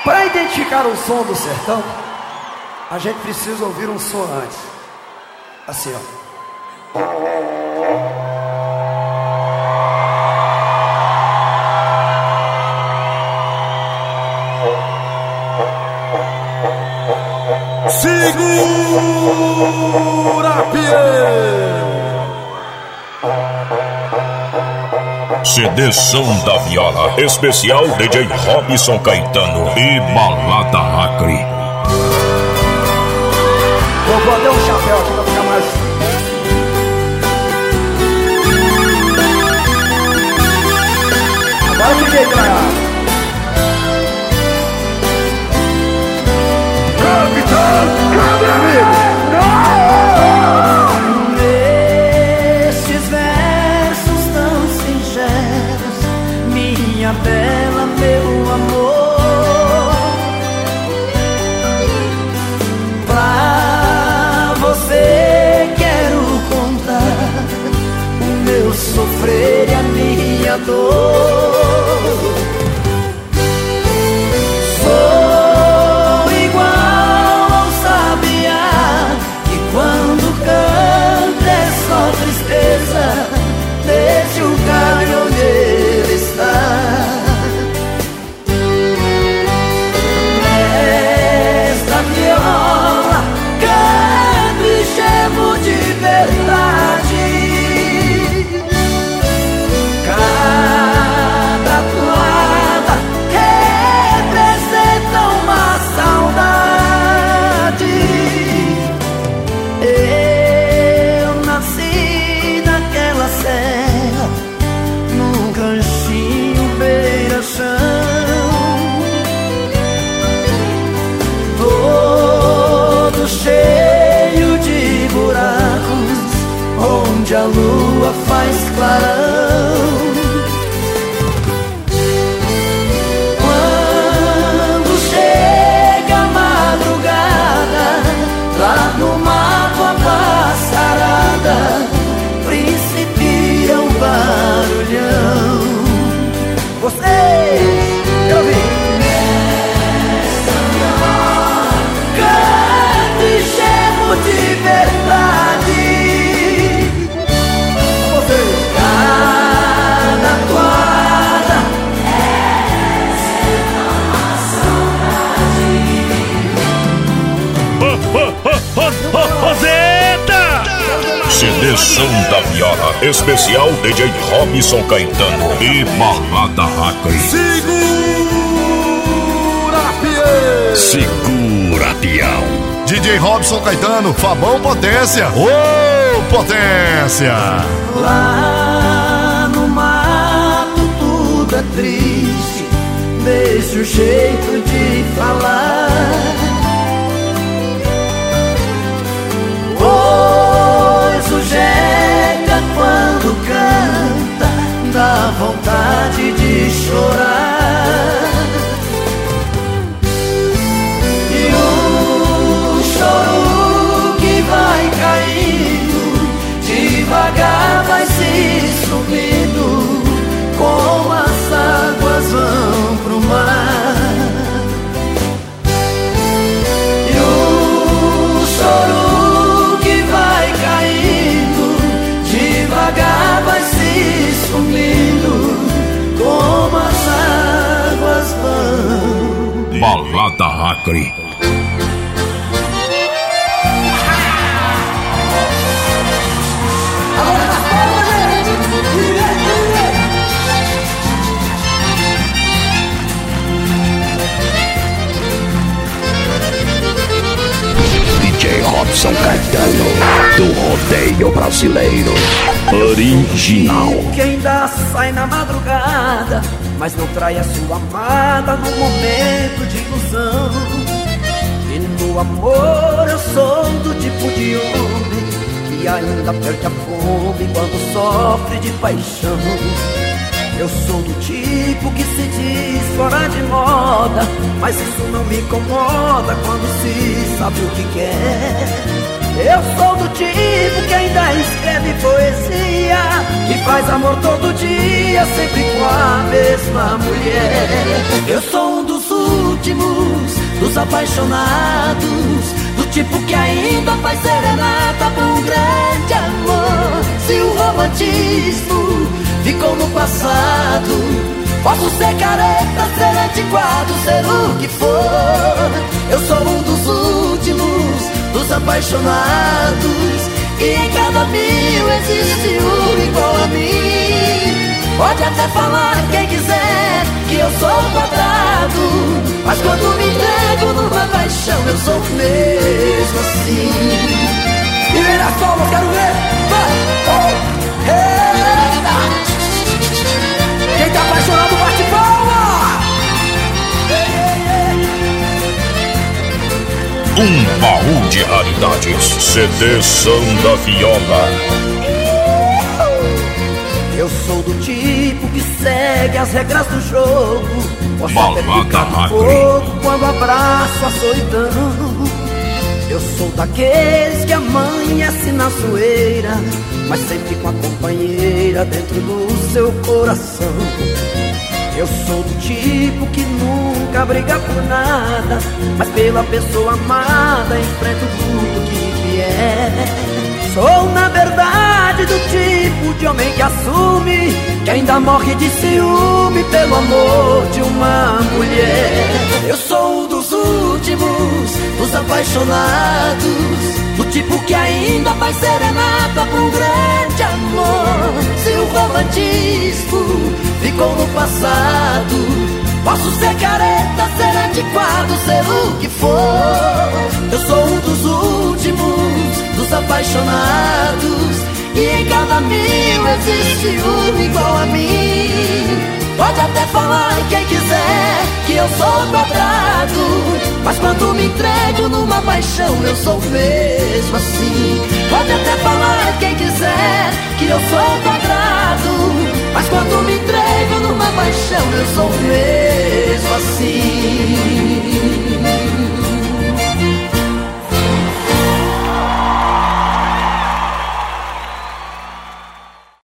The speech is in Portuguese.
Para identificar o som do sertão, a gente precisa ouvir um som antes. Assim, ó. Segura, Sedeção da Viola, especial DJ Robson Caetano e Balada Acre. Vou botar um chapéu aqui pra ficar mais... Agora eu fiquei tragado. Capitão, cabra amigo! Nestes versos tão singelos, minha bela, meu amor, pra você quero contar o meu sofrer e a minha dor. Sou igual ao sabiá que quando canta é só tristeza, deixe o galho onde ele está. Nesta viola canto e chamo de verdade. Cada toada representa uma saudade. Eu nasci naquela serra, num ranchinho beira-chão, todo cheio de buracos, onde a lua faz clarão. Quando chega a madrugada, lá no mato a passarada principia um barulhão. Vocês, eu vi. Nessa viola canto e chamo de verdade. Vocês. Cada toada Sedeção da Viola, especial DJ Robson Caetano e Balada Acre. Segura, Pião. DJ Robson Caetano, Fabão Potência. Ô, potência! lá no mato tudo é triste, deixa o jeito de falar. Pois o jeca quando canta dá vontade de chorar. E o choro que vai caindo devagar vai se subindo, como as águas vão pro mar. E o choro que vai caindo devagar vai se subindo, como as águas vão. Balada Acre. DJ Robson Caetano, do rodeio brasileiro original. Que ainda sai na madrugada, mas não trai a sua amada no momento de ilusão. E no amor eu sou do tipo de homem que ainda perde a fome quando sofre de paixão. Eu sou do tipo que se diz fora de moda, mas isso não me incomoda quando se sabe o que quer. Eu sou do tipo que ainda escreve poesia, que faz amor todo dia, sempre com a mesma mulher. Eu sou um dos últimos dos apaixonados, do tipo que ainda faz serenata pra um grande amor. Se o romantismo ficou no passado, posso ser careta, ser antiquado, ser o que for. Eu sou um dos últimos, dos apaixonados, e em cada 1000 existe um igual a mim. Pode até falar quem quiser que eu sou quadrado, mas quando me entrego numa paixão eu sou mesmo assim. E vira as palmas, quero ver. Quem tá apaixonado bate palma. Um baú de raridades, CD São da Viola. Eu sou do tipo que segue as regras do jogo. Posso até ficar no fogo quando abraço a solidão. Eu sou daqueles que amanhece na zoeira, mas sempre com a companheira dentro do seu coração. Eu sou do tipo que nunca briga por nada, mas pela pessoa amada enfrento tudo que vier. Sou na verdade do tipo de homem que assume que ainda morre de ciúme pelo amor de uma mulher. Eu sou um dos últimos, dos apaixonados, do tipo que ainda faz serenata pra um grande amor. Se o romantismo ficou no passado, posso ser careta, ser antiquado, ser o que for. Eu sou um dos últimos, dos apaixonados, e em cada 1000 existe um igual a mim. Pode até falar quem quiser que eu sou quadrado, mas quando me entrego numa paixão eu sou mesmo assim.